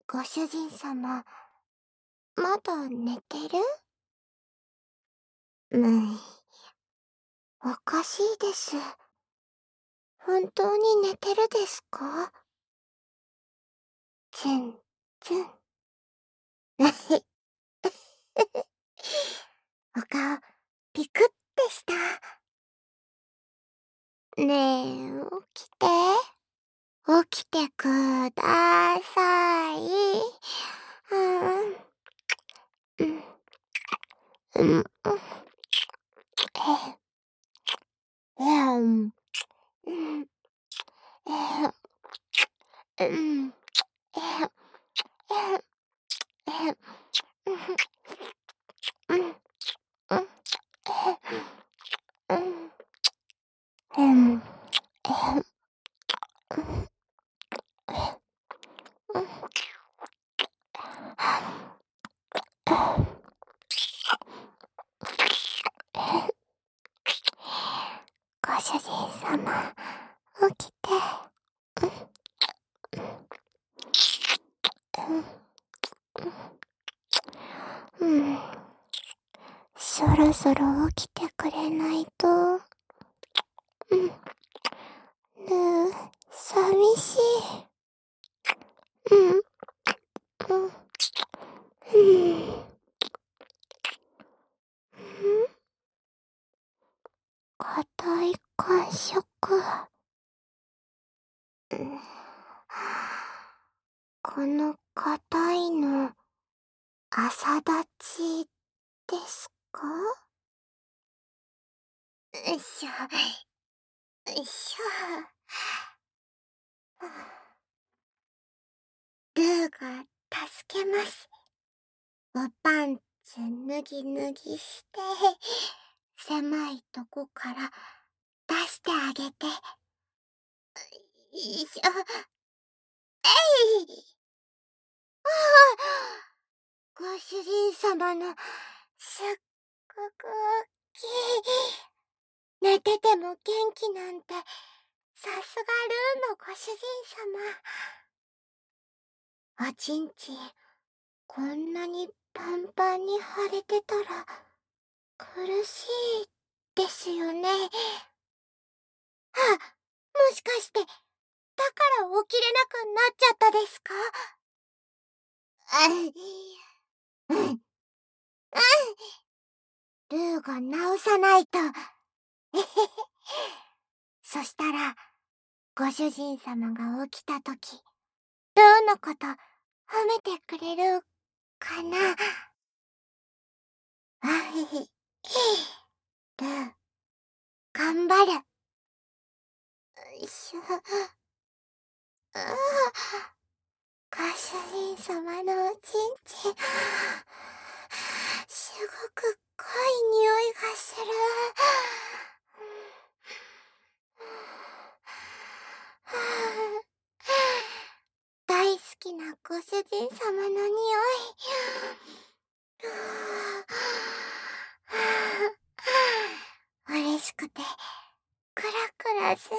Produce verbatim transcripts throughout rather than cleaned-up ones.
ご主人様、まだ寝てる？むい。おかしいです。本当に寝てるですか？ツン、ツン。お顔、ピクってした。ねえ、起きて。起きてください。うん。うん。うん、うん。ええ。えん。うん。えん。うん。えん。えん。えん。うんふ。うん。うん。えん。うん。えん。えん。うん。うん。ご主人様、起きて。うん。うん。そろそろ起きてくれないと。うん。ねえ、寂しい。うん。うん。うん。硬い感触。うん、この硬いの、朝立ちですか？よいしょ。よいしょ。ルーが助けます。おパンツ脱ぎ脱ぎして、狭いとこから出してあげて。よいしょ。えい！ああ！ご主人様のすっごくおっきい。寝てても元気なんて、さすがルーのご主人様。おちんちん、こんなにパンパンに腫れてたら、苦しいですよね。あ、もしかして、だから起きれなくなっちゃったですか？あ、うん、うん。ルーが直さないと。えへへ。そしたら、ご主人様が起きたとき、ルーのこと褒めてくれるかな？あへへ。ルー、頑張る。よいしょ。ああ。ご主人様のおちんちん、すごく濃い匂いがする。大好きなご主人様の匂い。嬉しくて、クラクラする。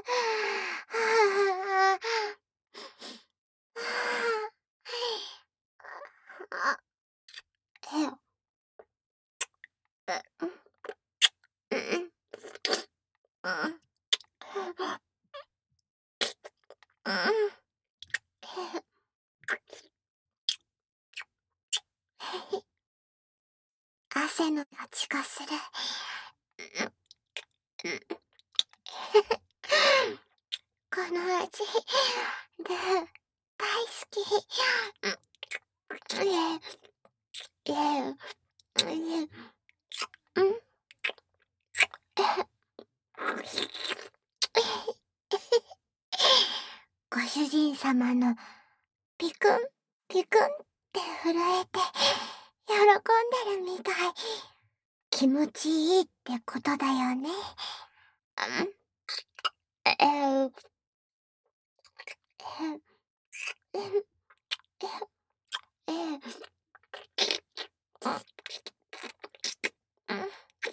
あ、えよ。うん。うん。うん。うん。汗の味がする。この味、ルー、大好き。え、え、え、うん。ご主人様のピクン、ピクンって震えて、喜んでるみたい。気持ちいいってことだよね。うん。え、えう。え、え、え、え、うん。うん。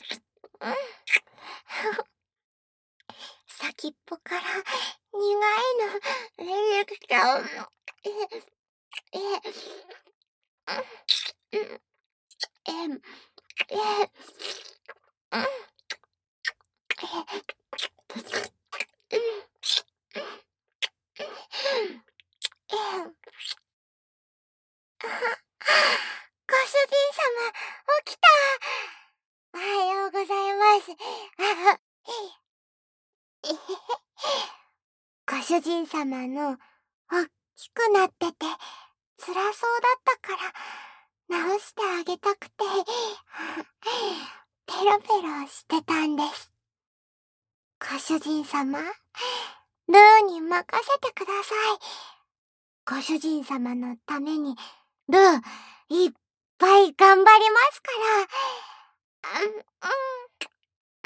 先っぽから苦いの出てきちゃうの。え、 え、うん、うん、えん、え、うん、え、うん、えん。あは、ご主人様、起きた。おはようございます。あは、えへへ。ご主人様のおっきくなってて辛そうだったから直してあげたくてペロペロしてたんです。ご主人様、ルーに任せてください。ご主人様のためにルーいっぱい頑張りますから。うん、うん、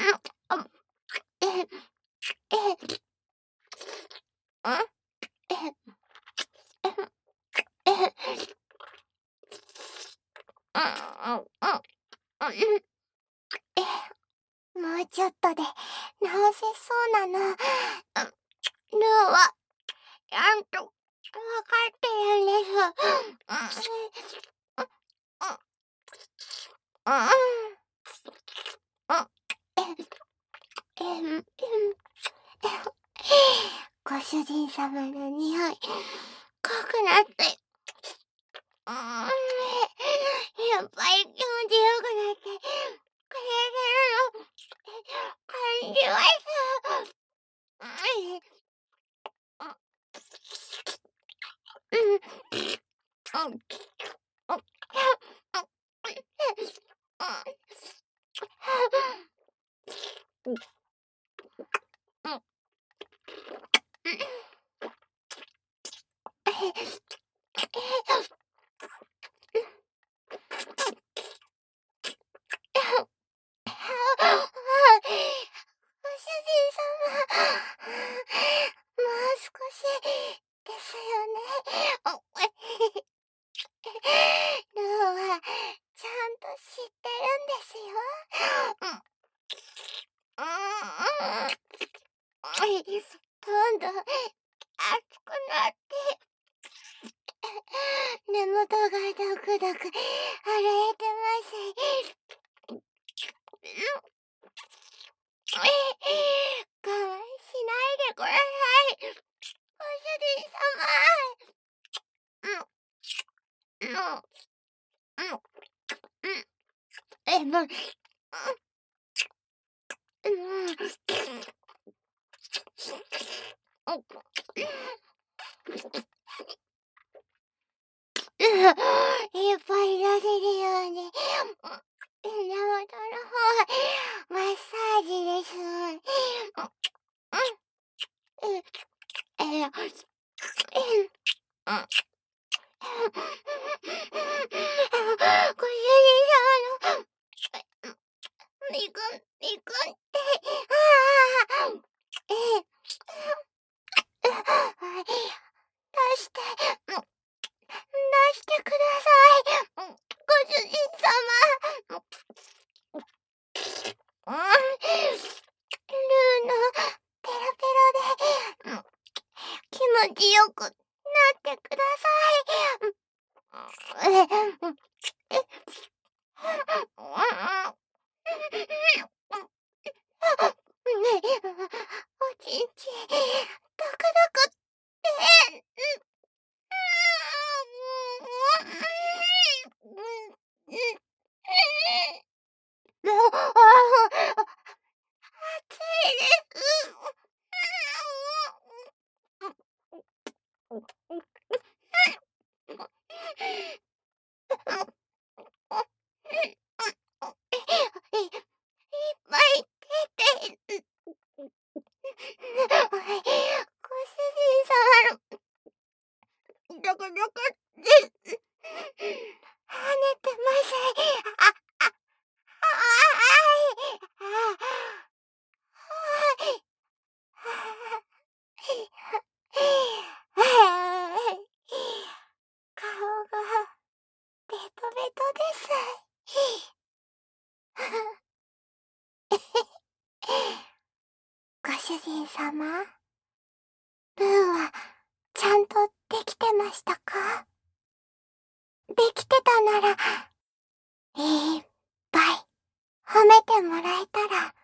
うん、あ、え、え、うん、え、え、え、うん、うん、うん、うん、え、もうちょっとで直せそうなの。うん、ルーはちゃんとわかってるんです。うん、うん、うん、うん、うん、うん、ご主人様の匂い、濃くなって、うん、やっぱり気持ちよくなってくれてるの感じます。うん、うん、うん、ご主人様、もう少しですよね。ルーはちゃんと知ってるんですよ。うん、うん、今度熱くなって根元がドクドク震えてます。我慢しないでください、ご主人様。うん、うん、うん、うん、え、もう、うん、うん、いっぱい出せるように、根元の方マッサージです。うん、うん、え、うん、うん。ご主人様のみくん、みくんって、ああ、え、出して、出してください、ご主人様。うん、ルーのペロペロで気持ちよくなってください。え、え、おちんちん、ドクドクって。もう、あ、暑いです。いっぱい出てる。ご主人様のドクドクです。跳ねてます。あ、あ、あい、あ、はい。顔がベトベトです。ご主人様、ルーはちゃんとできてましたか？ できてたなら、いっぱい褒めてもらえたら